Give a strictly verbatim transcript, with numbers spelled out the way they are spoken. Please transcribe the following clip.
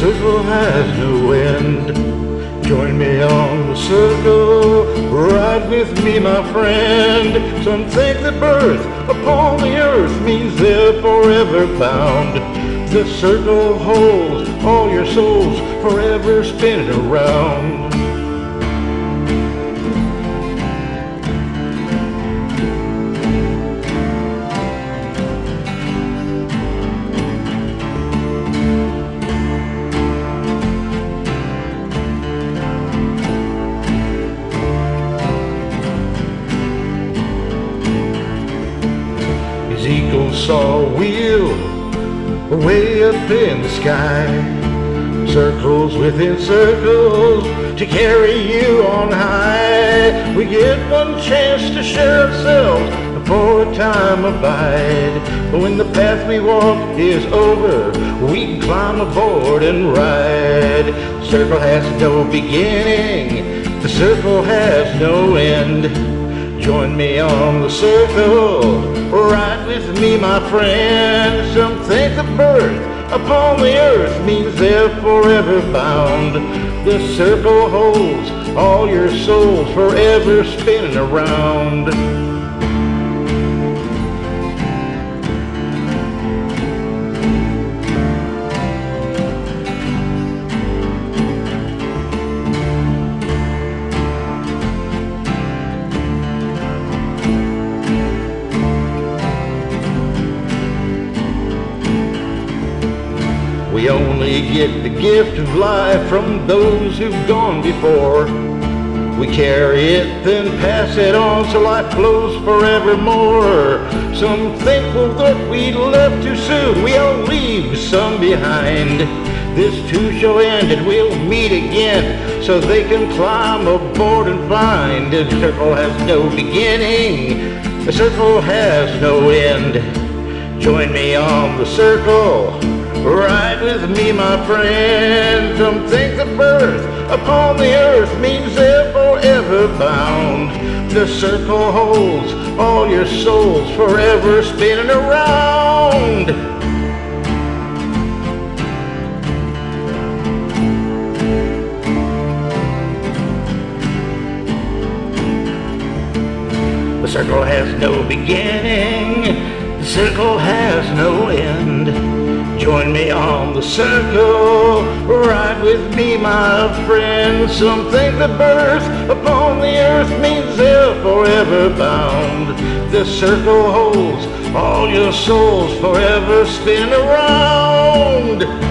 circle has no end. Join me on the circle, ride with me, my friend. Some think that birth upon the earth means they're forever bound. The circle holds all your souls forever spinning around. Ezekiel saw a wheel way up in the sky, circles within circles to carry you on high. We get one chance to share ourselves before a time abide, but when the path we walk is over, we can climb aboard and ride. Circle has no beginning, the circle has no end. Join me on the circle, ride with me, my friend. Some think the birth upon the earth means they're forever bound. The circle holds all your souls forever spinning around. We only get the gift of life from those who've gone before. We carry it, then pass it on, so life flows forevermore. Some think well, that we left too soon, we'll leave some behind. This too shall end and we'll meet again, so they can climb aboard and find. The circle has no beginning, the circle has no end. Join me on the circle, ride with me, my friend. Some think the birth upon the earth means they're forever bound. The circle holds all your souls forever spinning around. The circle has no beginning, the circle has no end. Join me on the circle, ride with me, my friend. Some think the birth upon the earth means they're forever bound. The circle holds all your souls forever spin around.